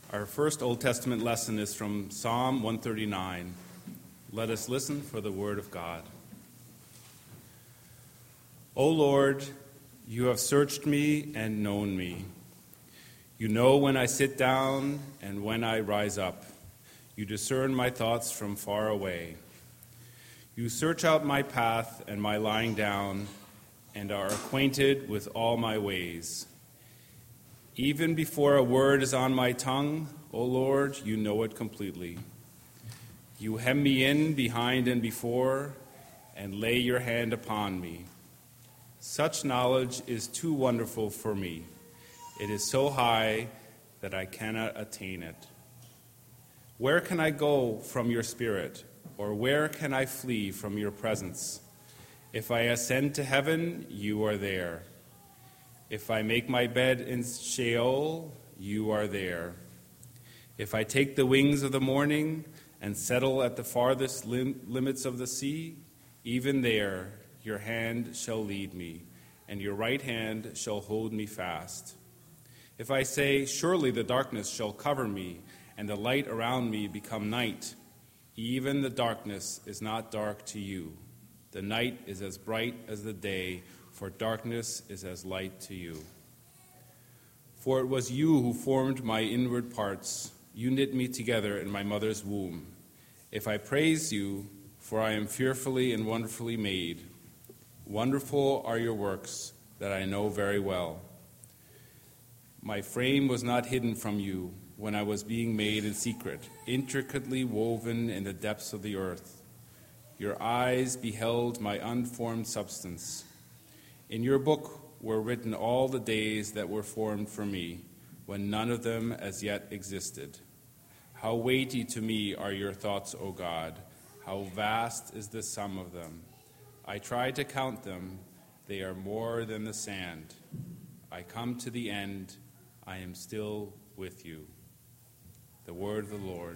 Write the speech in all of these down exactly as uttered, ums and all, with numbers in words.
Our first Old Testament lesson is from Psalm one thirty-nine. Let us listen for the word of God. O Lord, you have searched me and known me. You know when I sit down and when I rise up. You discern my thoughts from far away. You search out my path and my lying down, and are acquainted with all my ways. Even before a word is on my tongue, O Lord, you know it completely. You hem me in behind and before, and lay your hand upon me. Such knowledge is too wonderful for me. It is so high that I cannot attain it. Where can I go from your spirit, or where can I flee from your presence? If I ascend to heaven, you are there. If I make my bed in Sheol, you are there. If I take the wings of the morning and settle at the farthest lim- limits of the sea, even there your hand shall lead me, and your right hand shall hold me fast. If I say, surely the darkness shall cover me, and the light around me become night, even the darkness is not dark to you. The night is as bright as the day, for darkness is as light to you. For it was you who formed my inward parts. You knit me together in my mother's womb. If I praise you, for I am fearfully and wonderfully made. Wonderful are your works that I know very well. My frame was not hidden from you when I was being made in secret, intricately woven in the depths of the earth. Your eyes beheld my unformed substance. In your book were written all the days that were formed for me, when none of them as yet existed. How weighty to me are your thoughts, O God! How vast is the sum of them! I try to count them. They are more than the sand. I come to the end. I am still with you. The word of the Lord.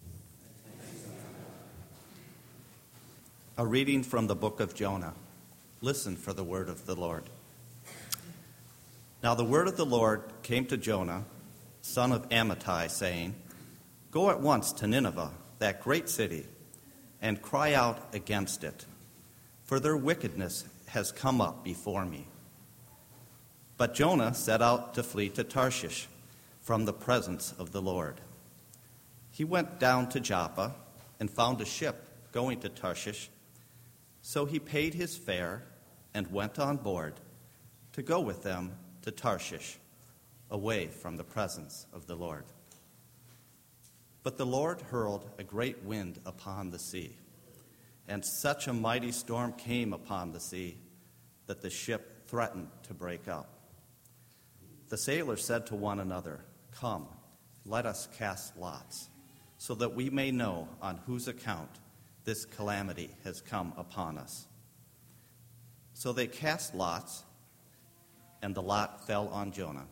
A reading from the book of Jonah. Listen for the word of the Lord. Now the word of the Lord came to Jonah, son of Amittai, saying, Go at once to Nineveh, that great city, and cry out against it, for their wickedness has come up before me. But Jonah set out to flee to Tarshish from the presence of the Lord. He went down to Joppa and found a ship going to Tarshish, so he paid his fare and went on board to go with them to Tarshish, away from the presence of the Lord. But the Lord hurled a great wind upon the sea, and such a mighty storm came upon the sea that the ship threatened to break up. The sailors said to one another, Come, let us cast lots, so that we may know on whose account this calamity has come upon us. So they cast lots, and the lot fell on Jonah.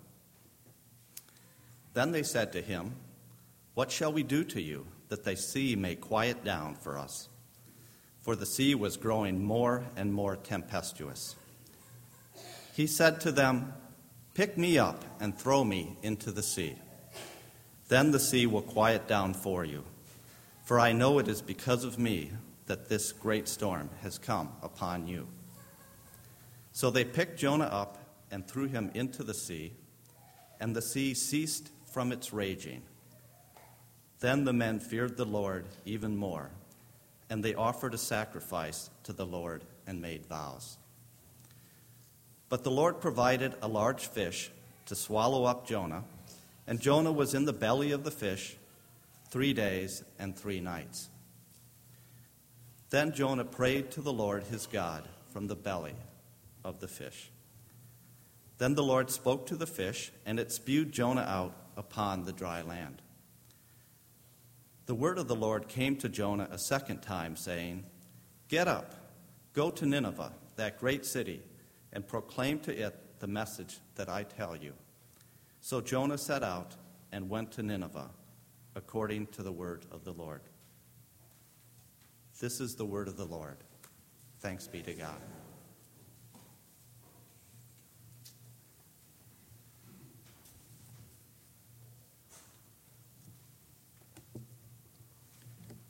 Then they said to him, What shall we do to you, that the sea may quiet down for us? For the sea was growing more and more tempestuous. He said to them, Pick me up and throw me into the sea. Then the sea will quiet down for you, for I know it is because of me that this great storm has come upon you. So they picked Jonah up and threw him into the sea, and the sea ceased from its raging. Then the men feared the Lord even more, and they offered a sacrifice to the Lord and made vows. But the Lord provided a large fish to swallow up Jonah, and Jonah was in the belly of the fish three days and three nights. Then Jonah prayed to the Lord his God from the belly of the fish. Then the Lord spoke to the fish, and it spewed Jonah out upon the dry land. The word of the Lord came to Jonah a second time, saying, Get up, go to Nineveh, that great city, and proclaim to it the message that I tell you. So Jonah set out and went to Nineveh, according to the word of the Lord. This is the word of the Lord. Thanks be to God.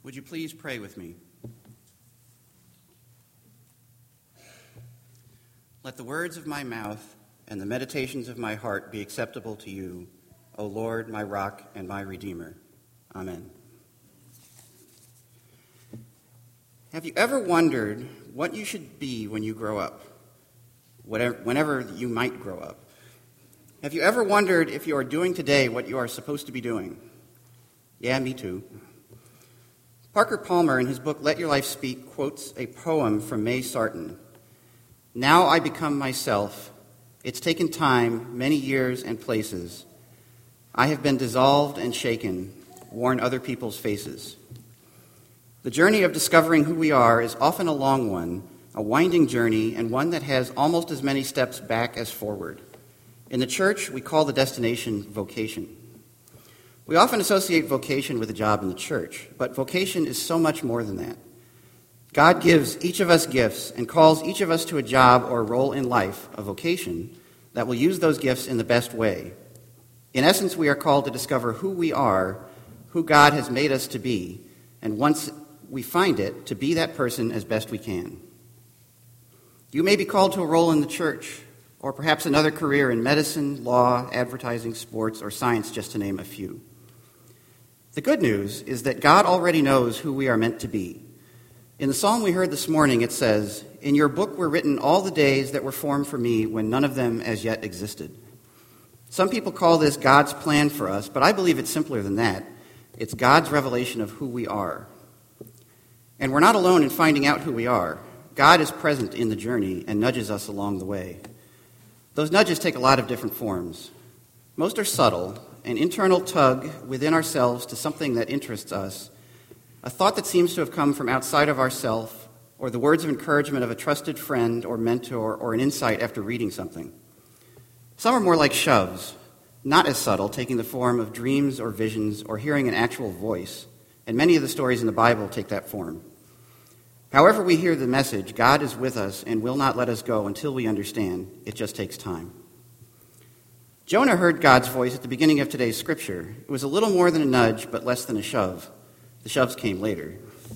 Would you please pray with me? Let the words of my mouth and the meditations of my heart be acceptable to you, O Lord, my rock and my redeemer. Amen. Have you ever wondered what you should be when you grow up? Whatever, whenever you might grow up. Have you ever wondered if you are doing today what you are supposed to be doing? Yeah, me too. Parker Palmer, in his book Let Your Life Speak, quotes a poem from May Sarton. Now I become myself. It's taken time, many years and places. I have been dissolved and shaken, worn other people's faces. The journey of discovering who we are is often a long one, a winding journey, and one that has almost as many steps back as forward. In the church, we call the destination vocation. We often associate vocation with a job in the church, but vocation is so much more than that. God gives each of us gifts and calls each of us to a job or a role in life, a vocation, that will use those gifts in the best way. In essence, we are called to discover who we are, who God has made us to be, and once we find it, to be that person as best we can. You may be called to a role in the church, or perhaps another career in medicine, law, advertising, sports, or science, just to name a few. The good news is that God already knows who we are meant to be. In the psalm we heard this morning, it says, "In your book were written all the days that were formed for me when none of them as yet existed." Some people call this God's plan for us, but I believe it's simpler than that. It's God's revelation of who we are. And we're not alone in finding out who we are. God is present in the journey and nudges us along the way. Those nudges take a lot of different forms. Most are subtle, an internal tug within ourselves to something that interests us, a thought that seems to have come from outside of ourselves, or the words of encouragement of a trusted friend or mentor, or an insight after reading something. Some are more like shoves, not as subtle, taking the form of dreams or visions or hearing an actual voice, and many of the stories in the Bible take that form. However we hear the message, God is with us and will not let us go until we understand. It just takes time. Jonah heard God's voice at the beginning of today's scripture. It was a little more than a nudge, but less than a shove. The shoves came later.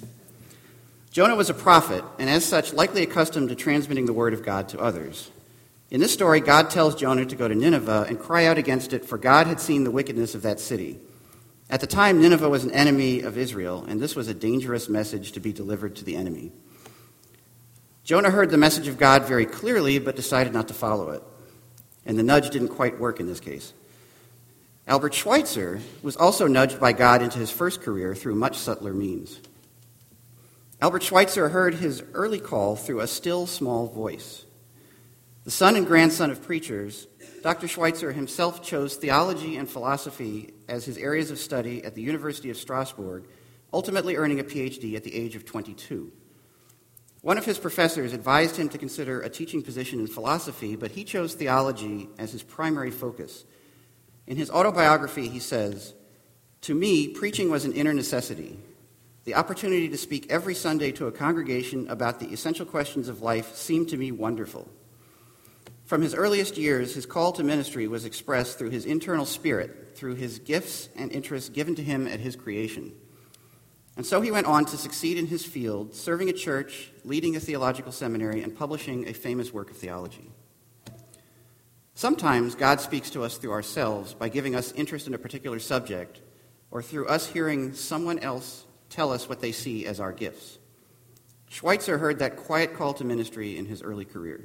Jonah was a prophet, and as such, likely accustomed to transmitting the word of God to others. In this story, God tells Jonah to go to Nineveh and cry out against it, for God had seen the wickedness of that city. At the time, Nineveh was an enemy of Israel, and this was a dangerous message to be delivered to the enemy. Jonah heard the message of God very clearly, but decided not to follow it. And the nudge didn't quite work in this case. Albert Schweitzer was also nudged by God into his first career through much subtler means. Albert Schweitzer heard his early call through a still small voice. The son and grandson of preachers, Doctor Schweitzer himself chose theology and philosophy as his areas of study at the University of Strasbourg, ultimately earning a P H D at the age of twenty-two. One of his professors advised him to consider a teaching position in philosophy, but he chose theology as his primary focus. In his autobiography, he says, "To me, preaching was an inner necessity. The opportunity to speak every Sunday to a congregation about the essential questions of life seemed to me wonderful." From his earliest years, his call to ministry was expressed through his internal spirit, through his gifts and interests given to him at his creation. And so he went on to succeed in his field, serving a church, leading a theological seminary, and publishing a famous work of theology. Sometimes God speaks to us through ourselves by giving us interest in a particular subject, or through us hearing someone else tell us what they see as our gifts. Schweitzer heard that quiet call to ministry in his early career.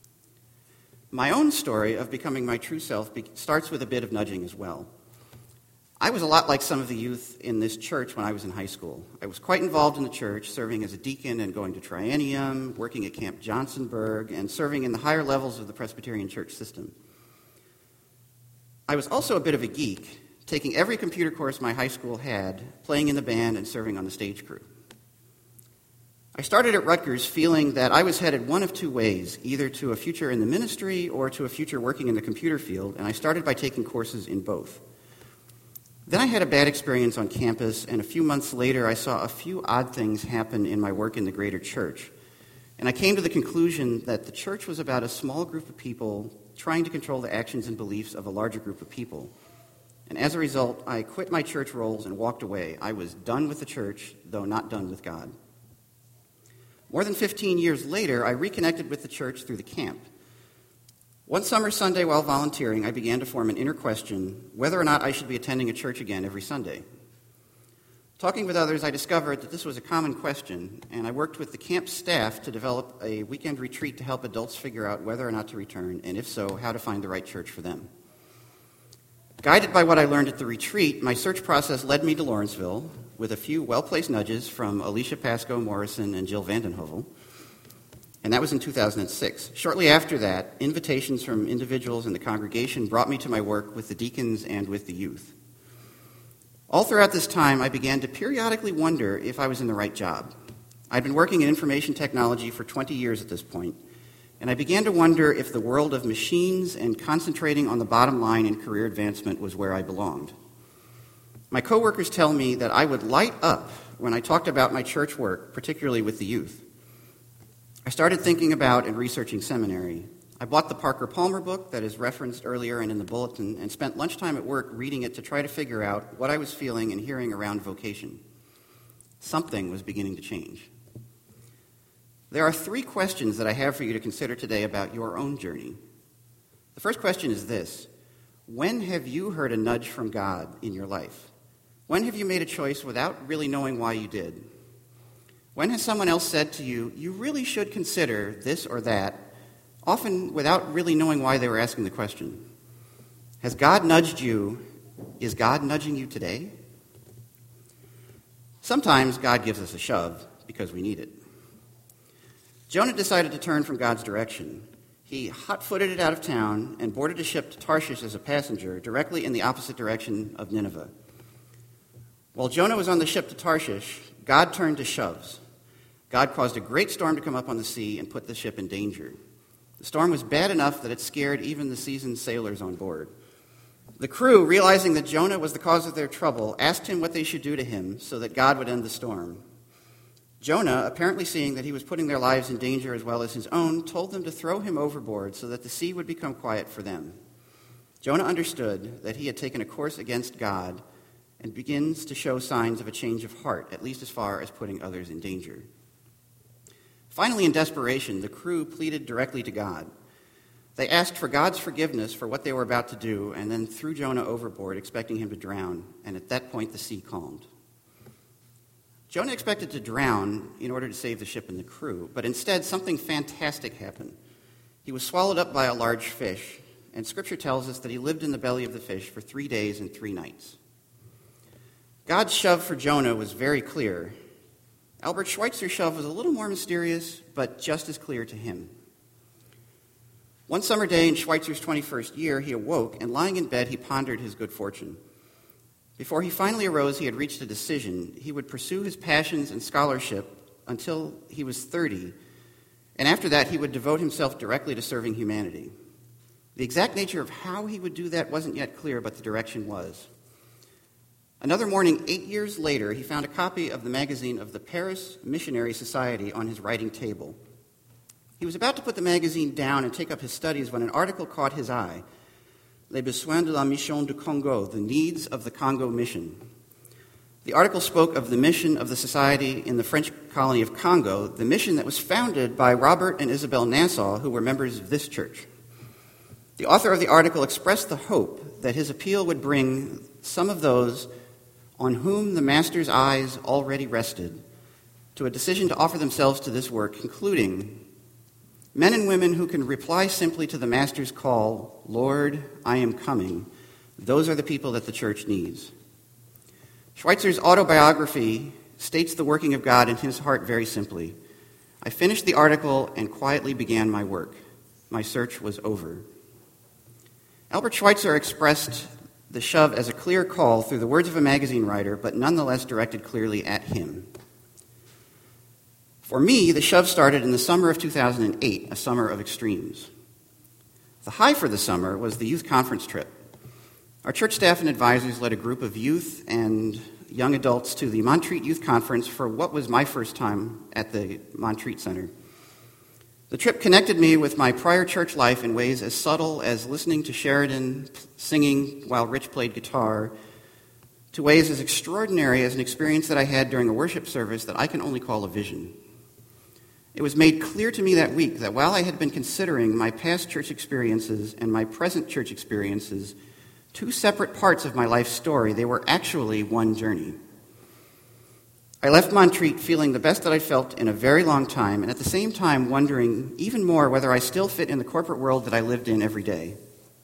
My own story of becoming my true self be- starts with a bit of nudging as well. I was a lot like some of the youth in this church when I was in high school. I was quite involved in the church, serving as a deacon and going to Triennium, working at Camp Johnsonburg, and serving in the higher levels of the Presbyterian church system. I was also a bit of a geek, taking every computer course my high school had, playing in the band, and serving on the stage crew. I started at Rutgers feeling that I was headed one of two ways, either to a future in the ministry or to a future working in the computer field, and I started by taking courses in both. Then I had a bad experience on campus, and a few months later I saw a few odd things happen in my work in the greater church. And I came to the conclusion that the church was about a small group of people trying to control the actions and beliefs of a larger group of people. And as a result, I quit my church roles and walked away. I was done with the church, though not done with God. More than fifteen years later, I reconnected with the church through the camp. One summer Sunday while volunteering, I began to form an inner question whether or not I should be attending a church again every Sunday. Talking with others, I discovered that this was a common question, and I worked with the camp staff to develop a weekend retreat to help adults figure out whether or not to return, and if so, how to find the right church for them. Guided by what I learned at the retreat, my search process led me to Lawrenceville with a few well-placed nudges from Alicia Pascoe Morrison and Jill Vandenhovel, and that was in two thousand six. Shortly after that, invitations from individuals in the congregation brought me to my work with the deacons and with the youth. All throughout this time, I began to periodically wonder if I was in the right job. I'd been working in information technology for twenty years at this point, and I began to wonder if the world of machines and concentrating on the bottom line in career advancement was where I belonged. My coworkers tell me that I would light up when I talked about my church work, particularly with the youth. I started thinking about and researching seminary. I bought the Parker Palmer book that is referenced earlier and in the bulletin and spent lunchtime at work reading it to try to figure out what I was feeling and hearing around vocation. Something was beginning to change. There are three questions that I have for you to consider today about your own journey. The first question is this: when have you heard a nudge from God in your life? When have you made a choice without really knowing why you did? When has someone else said to you, you really should consider this or that, often without really knowing why they were asking the question? Has God nudged you? Is God nudging you today? Sometimes God gives us a shove because we need it. Jonah decided to turn from God's direction. He hot-footed it out of town and boarded a ship to Tarshish as a passenger, directly in the opposite direction of Nineveh. While Jonah was on the ship to Tarshish, God turned to shoves. God caused a great storm to come up on the sea and put the ship in danger. The storm was bad enough that it scared even the seasoned sailors on board. The crew, realizing that Jonah was the cause of their trouble, asked him what they should do to him so that God would end the storm. Jonah, apparently seeing that he was putting their lives in danger as well as his own, told them to throw him overboard so that the sea would become quiet for them. Jonah understood that he had taken a course against God and begins to show signs of a change of heart, at least as far as putting others in danger. Finally, in desperation, the crew pleaded directly to God. They asked for God's forgiveness for what they were about to do and then threw Jonah overboard, expecting him to drown, and at that point the sea calmed. Jonah expected to drown in order to save the ship and the crew, but instead something fantastic happened. He was swallowed up by a large fish, and Scripture tells us that he lived in the belly of the fish for three days and three nights. God's shove for Jonah was very clear. Albert Schweitzer's shove was a little more mysterious, but just as clear to him. One summer day in Schweitzer's twenty-first year, he awoke, and lying in bed, he pondered his good fortune. Before he finally arose, he had reached a decision. He would pursue his passions and scholarship until he was thirty, and after that, he would devote himself directly to serving humanity. The exact nature of how he would do that wasn't yet clear, but the direction was. Another morning, eight years later, he found a copy of the magazine of the Paris Missionary Society on his writing table. He was about to put the magazine down and take up his studies when an article caught his eye. Les besoins de la mission du Congo, the needs of the Congo mission. The article spoke of the mission of the society in the French colony of Congo, the mission that was founded by Robert and Isabel Nassau, who were members of this church. The author of the article expressed the hope that his appeal would bring some of those on whom the Master's eyes already rested to a decision to offer themselves to this work, including men and women who can reply simply to the Master's call, Lord, I am coming. Those are the people that the church needs. Schweitzer's autobiography states the working of God in his heart very simply. I finished the article and quietly began my work. My search was over. Albert Schweitzer expressed the shove as a clear call through the words of a magazine writer, but nonetheless directed clearly at him. For me, the shove started in the summer of two thousand eight, a summer of extremes. The high for the summer was the youth conference trip. Our church staff and advisors led a group of youth and young adults to the Montreat Youth Conference for what was my first time at the Montreat Center. The trip connected me with my prior church life in ways as subtle as listening to Sheridan singing while Rich played guitar, to ways as extraordinary as an experience that I had during a worship service that I can only call a vision. It was made clear to me that week that while I had been considering my past church experiences and my present church experiences two separate parts of my life story, they were actually one journey. I left Montreat feeling the best that I'd felt in a very long time, and at the same time wondering even more whether I still fit in the corporate world that I lived in every day.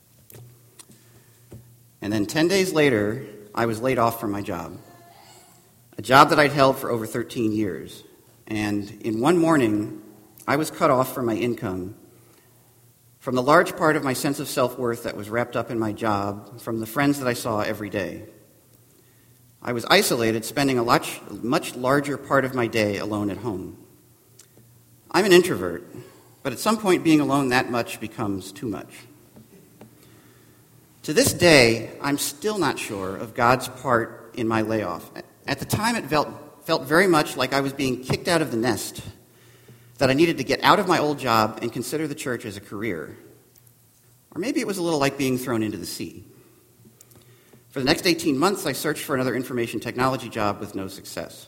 And then ten days later, I was laid off from my job, a job that I'd held for over thirteen years. And in one morning, I was cut off from my income, from the large part of my sense of self-worth that was wrapped up in my job, from the friends that I saw every day. I was isolated, spending a much, much larger part of my day alone at home. I'm an introvert, but at some point being alone that much becomes too much. To this day, I'm still not sure of God's part in my layoff. At the time, it felt, felt very much like I was being kicked out of the nest, that I needed to get out of my old job and consider the church as a career. Or maybe it was a little like being thrown into the sea. For the next eighteen months, I searched for another information technology job with no success.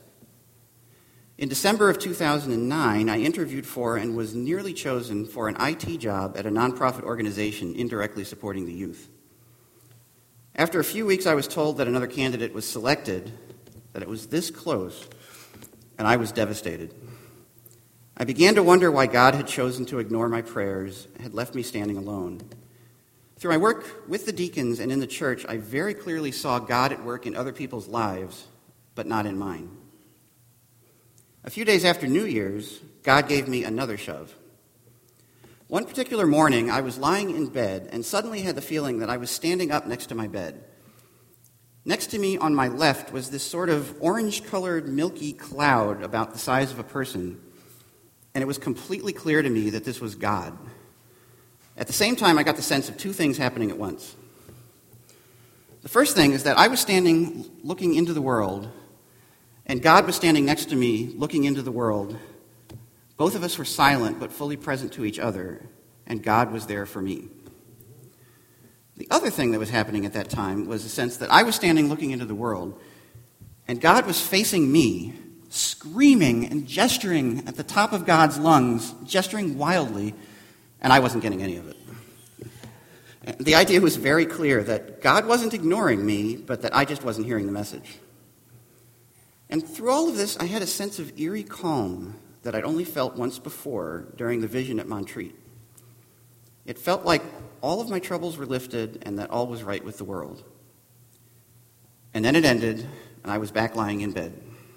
In December of two thousand nine, I interviewed for and was nearly chosen for an I T job at a nonprofit organization indirectly supporting the youth. After a few weeks, I was told that another candidate was selected, that it was this close, and I was devastated. I began to wonder why God had chosen to ignore my prayers, had left me standing alone. Through my work with the deacons and in the church, I very clearly saw God at work in other people's lives, but not in mine. A few days after New Year's, God gave me another shove. One particular morning, I was lying in bed and suddenly had the feeling that I was standing up next to my bed. Next to me on my left was this sort of orange-colored, milky cloud about the size of a person, and it was completely clear to me that this was God. At the same time, I got the sense of two things happening at once. The first thing is that I was standing looking into the world, and God was standing next to me looking into the world. Both of us were silent but fully present to each other, and God was there for me. The other thing that was happening at that time was a sense that I was standing looking into the world, and God was facing me, screaming and gesturing at the top of God's lungs, gesturing wildly, and I wasn't getting any of it. The idea was very clear that God wasn't ignoring me, but that I just wasn't hearing the message. And through all of this, I had a sense of eerie calm that I'd only felt once before during the vision at Montreat. It felt like all of my troubles were lifted and that all was right with the world. And then it ended, and I was back lying in bed.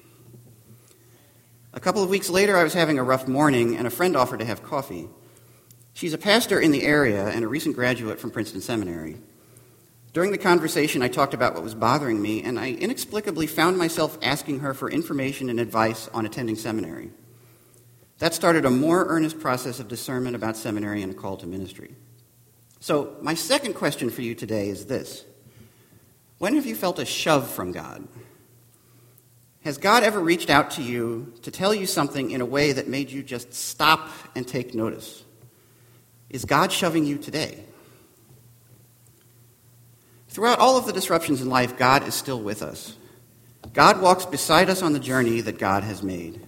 A couple of weeks later, I was having a rough morning, and a friend offered to have coffee. She's a pastor in the area and a recent graduate from Princeton Seminary. During the conversation, I talked about what was bothering me, and I inexplicably found myself asking her for information and advice on attending seminary. That started a more earnest process of discernment about seminary and a call to ministry. So, my second question for you today is this. When have you felt a shove from God? Has God ever reached out to you to tell you something in a way that made you just stop and take notice? Is God shoving you today? Throughout all of the disruptions in life, God is still with us. God walks beside us on the journey that God has made.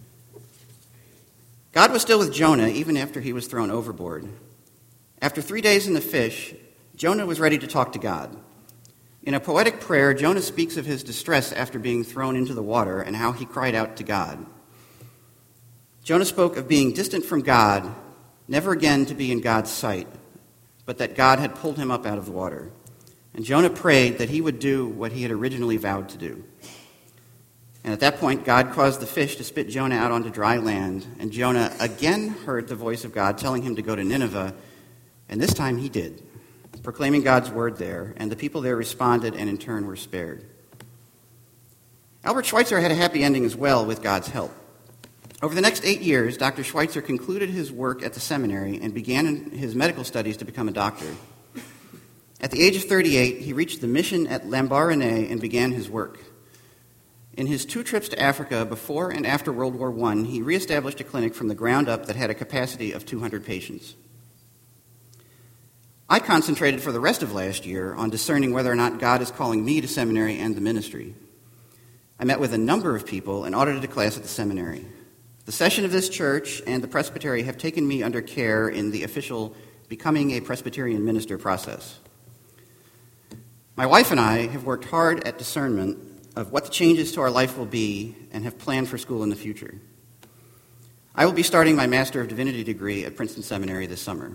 God was still with Jonah even after he was thrown overboard. After three days in the fish, Jonah was ready to talk to God. In a poetic prayer, Jonah speaks of his distress after being thrown into the water and how he cried out to God. Jonah spoke of being distant from God, never again to be in God's sight, but that God had pulled him up out of the water. And Jonah prayed that he would do what he had originally vowed to do. And at that point, God caused the fish to spit Jonah out onto dry land, and Jonah again heard the voice of God telling him to go to Nineveh, and this time he did, proclaiming God's word there, and the people there responded and in turn were spared. Albert Schweitzer had a happy ending as well with God's help. Over the next eight years, Doctor Schweitzer concluded his work at the seminary and began his medical studies to become a doctor. At the age of thirty-eight, he reached the mission at Lambaréné and began his work. In his two trips to Africa before and after World War One, he reestablished a clinic from the ground up that had a capacity of two hundred patients. I concentrated for the rest of last year on discerning whether or not God is calling me to seminary and the ministry. I met with a number of people and audited a class at the seminary. The session of this church and the presbytery have taken me under care in the official becoming a Presbyterian minister process. My wife and I have worked hard at discernment of what the changes to our life will be and have planned for school in the future. I will be starting my Master of Divinity degree at Princeton Seminary this summer.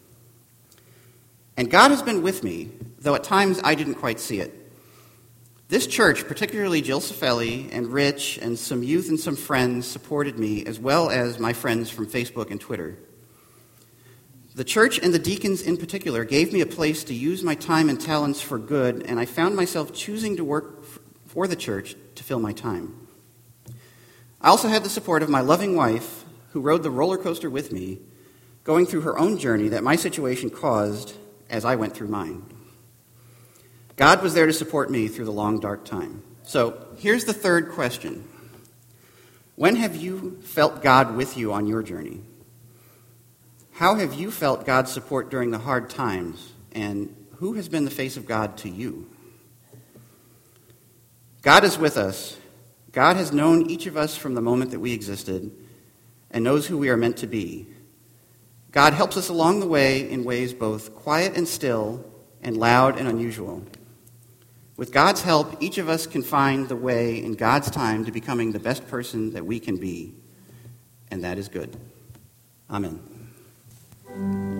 And God has been with me, though at times I didn't quite see it. This church, particularly Jill Cifelli and Rich and some youth and some friends, supported me, as well as my friends from Facebook and Twitter. The church and the deacons in particular gave me a place to use my time and talents for good, and I found myself choosing to work for the church to fill my time. I also had the support of my loving wife, who rode the roller coaster with me, going through her own journey that my situation caused as I went through mine. God was there to support me through the long, dark time. So here's the third question. When have you felt God with you on your journey? How have you felt God's support during the hard times, and who has been the face of God to you? God is with us. God has known each of us from the moment that we existed and knows who we are meant to be. God helps us along the way in ways both quiet and still and loud and unusual. With God's help, each of us can find the way in God's time to becoming the best person that we can be, and that is good. Amen.